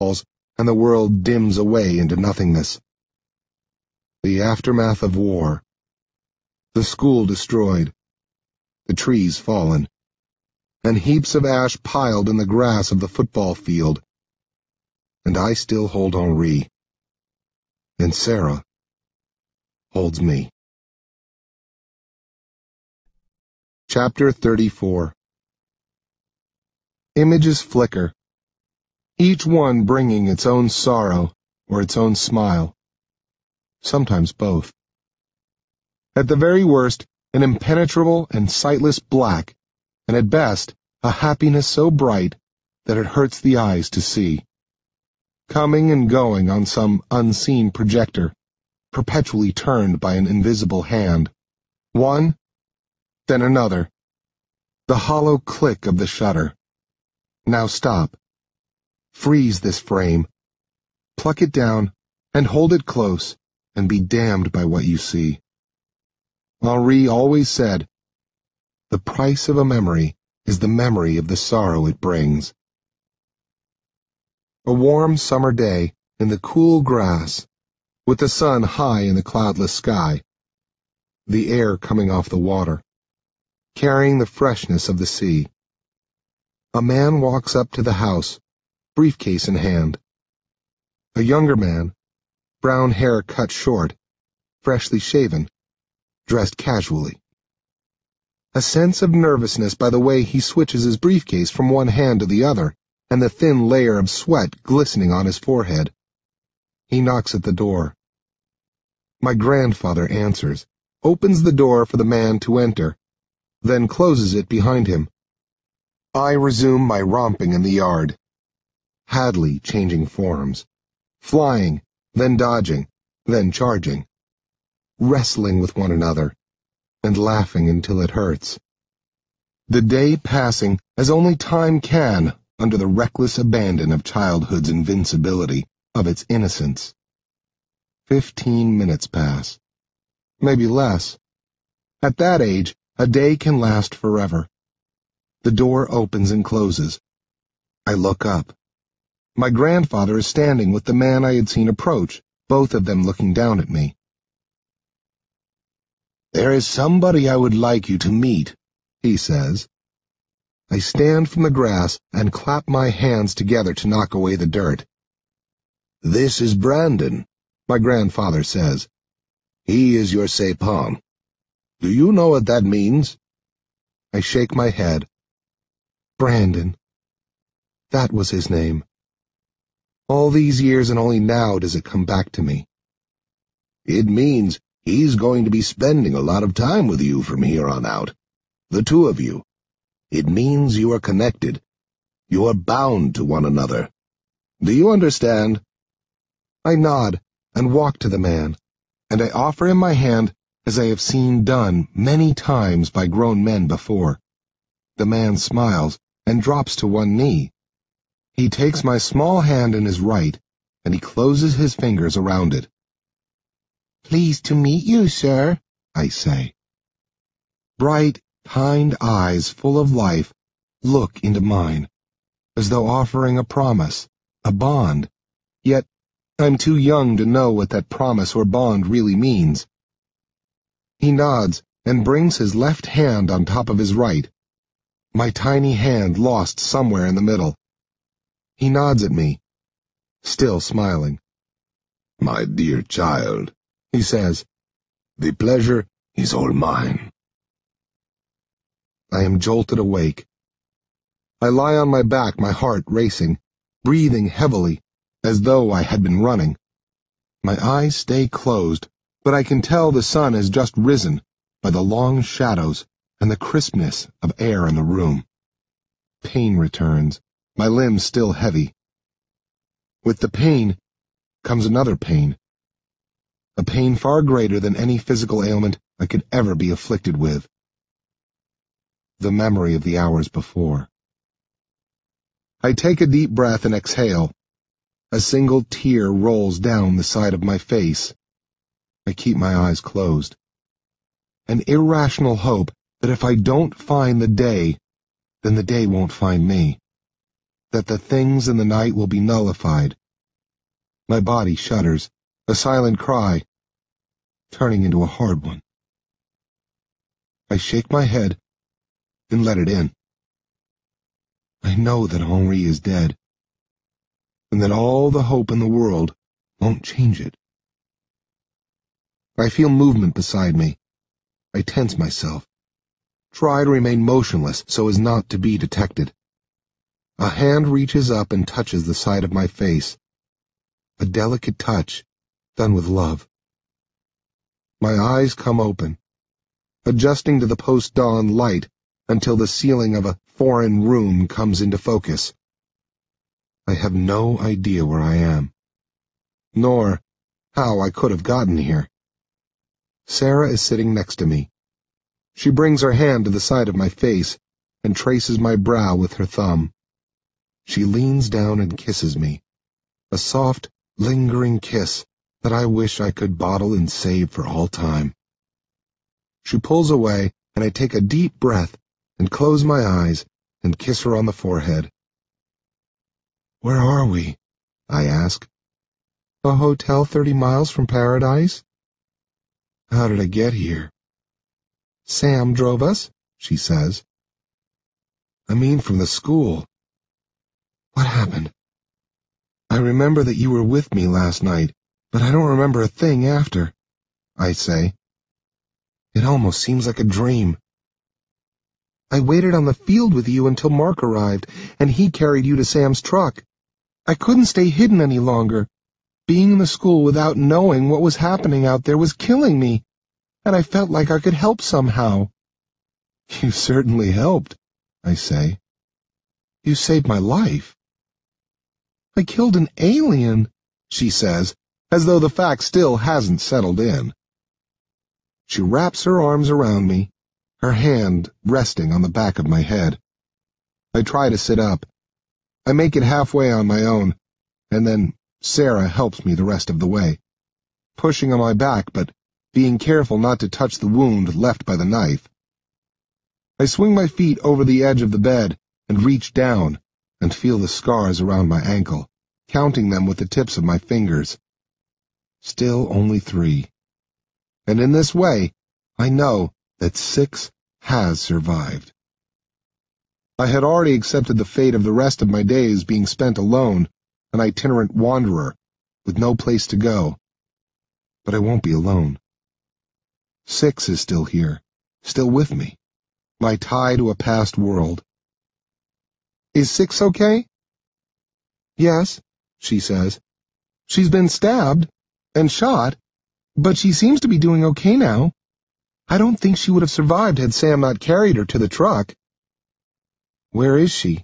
falls, and the world dims away into nothingness. The aftermath of war. The school destroyed. The trees fallen. And heaps of ash piled in the grass of the football field. And I still hold Henri. And Sarah holds me. Chapter 34. Images flicker, each one bringing its own sorrow or its own smile, sometimes both. At the very worst, an impenetrable and sightless black, and at best, a happiness so bright that it hurts the eyes to see. Coming and going on some unseen projector, perpetually turned by an invisible hand. One, then another. The hollow click of the shutter. Now stop. Freeze this frame. Pluck it down, and hold it close, and be damned by what you see. Henri always said, "The price of a memory is the memory of the sorrow it brings." A warm summer day in the cool grass, with the sun high in the cloudless sky, the air coming off the water, carrying the freshness of the sea. A man walks up to the house, briefcase in hand. A younger man, brown hair cut short, freshly shaven, dressed casually. A sense of nervousness by the way he switches his briefcase from one hand to the other, and the thin layer of sweat glistening on his forehead. He knocks at the door. My grandfather answers, opens the door for the man to enter, then closes it behind him. I resume my romping in the yard. Hadley changing forms. Flying, then dodging, then charging. Wrestling with one another, and laughing until it hurts. The day passing as only time can under the reckless abandon of childhood's invincibility, of its innocence. 15 minutes pass. Maybe less. At that age, a day can last forever. The door opens and closes. I look up. My grandfather is standing with the man I had seen approach, both of them looking down at me. "There is somebody I would like you to meet," he says. I stand from the grass and clap my hands together to knock away the dirt. "This is Brandon," my grandfather says. "He is your Sapon. Do you know what that means?" I shake my head. Brandon. That was his name. All these years and only now does it come back to me. "It means he's going to be spending a lot of time with you from here on out. The two of you. It means you are connected. You are bound to one another. Do you understand?" I nod and walk to the man, and I offer him my hand as I have seen done many times by grown men before. The man smiles and drops to one knee. He takes my small hand in his right, and he closes his fingers around it. "Pleased to meet you, sir," I say. Bright, kind eyes full of life look into mine, as though offering a promise, a bond. Yet I'm too young to know what that promise or bond really means. He nods and brings his left hand on top of his right, my tiny hand lost somewhere in the middle. He nods at me, still smiling. "My dear child," he says, "the pleasure is all mine." I am jolted awake. I lie on my back, my heart racing, breathing heavily, as though I had been running. My eyes stay closed, but I can tell the sun has just risen by the long shadows and the crispness of air in the room. Pain returns, my limbs still heavy. With the pain comes another pain, a pain far greater than any physical ailment I could ever be afflicted with. The memory of the hours before. I take a deep breath and exhale. A single tear rolls down the side of my face. I keep my eyes closed. An irrational hope that if I don't find the day, then the day won't find me. that the things in the night will be nullified. My body shudders, a silent cry, turning into a hard one. I shake my head and let it in. I know that Henri is dead, and that all the hope in the world won't change it. I feel movement beside me. I tense myself, try to remain motionless so as not to be detected. A hand reaches up and touches the side of my face. A delicate touch, done with love. My eyes come open, adjusting to the post-dawn light until the ceiling of a foreign room comes into focus. I have no idea where I am, nor how I could have gotten here. Sarah is sitting next to me. She brings her hand to the side of my face and traces my brow with her thumb. She leans down and kisses me, a soft, lingering kiss that I wish I could bottle and save for all time. She pulls away, and I take a deep breath and close my eyes and kiss her on the forehead. "Where are we?" I ask. "A hotel 30 miles from Paradise." "How did I get here?" "Sam drove us," she says. "I mean from the school." "What happened?" "I remember that you were with me last night, but I don't remember a thing after," I say. "It almost seems like a dream." "I waited on the field with you until Mark arrived, and he carried you to Sam's truck. I couldn't stay hidden any longer. Being in the school without knowing what was happening out there was killing me, and I felt like I could help somehow." "You certainly helped," I say. "You saved my life." "I killed an alien," she says, as though the fact still hasn't settled in. She wraps her arms around me, her hand resting on the back of my head. I try to sit up. I make it halfway on my own, and then Sarah helps me the rest of the way, pushing on my back but being careful not to touch the wound left by the knife. I swing my feet over the edge of the bed and reach down and feel the scars around my ankle, counting them with the tips of my fingers. Still only 3. And in this way, I know that 6 has survived. I had already accepted the fate of the rest of my days being spent alone, an itinerant wanderer, with no place to go. But I won't be alone. 6 is still here, still with me, my tie to a past world. "Is 6 okay?" "Yes," she says. "She's been stabbed and shot, but she seems to be doing okay now. I don't think she would have survived had Sam not carried her to the truck." "Where is she?"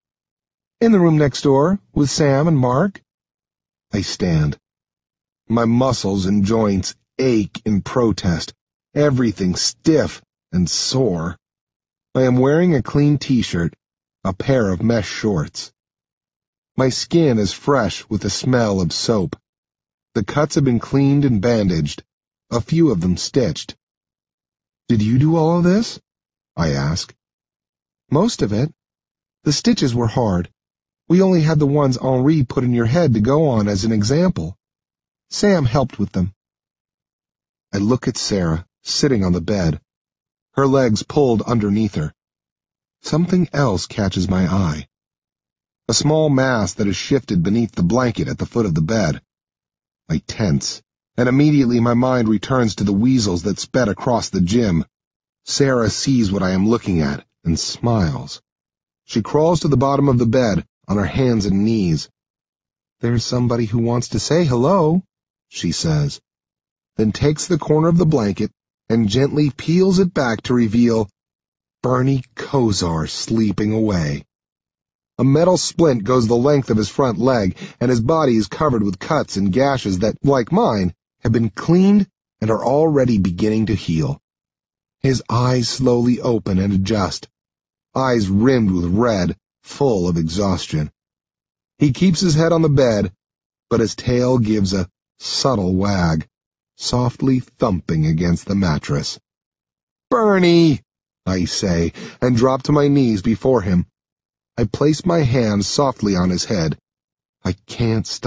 "In the room next door, with Sam and Mark." I stand. My muscles and joints ache in protest, everything stiff and sore. I am wearing a clean t-shirt, a pair of mesh shorts. My skin is fresh with the smell of soap. The cuts have been cleaned and bandaged, a few of them stitched. "Did you do all of this?" I ask. "Most of it. The stitches were hard. We only had the ones Henri put in your head to go on as an example. Sam helped with them." I look at Sarah, sitting on the bed, her legs pulled underneath her. Something else catches my eye. A small mass that is shifted beneath the blanket at the foot of the bed. I tense, and immediately my mind returns to the weasels that sped across the gym. Sarah sees what I am looking at and smiles. She crawls to the bottom of the bed on her hands and knees. "There's somebody who wants to say hello," she says, then takes the corner of the blanket and gently peels it back to reveal Bernie Kosar sleeping away. A metal splint goes the length of his front leg, and his body is covered with cuts and gashes that, like mine, have been cleaned and are already beginning to heal. His eyes slowly open and adjust, eyes rimmed with red, full of exhaustion. He keeps his head on the bed, but his tail gives a subtle wag, softly thumping against the mattress. "Bernie!" I say, and drop to my knees before him. I place my hand softly on his head. I can't stop.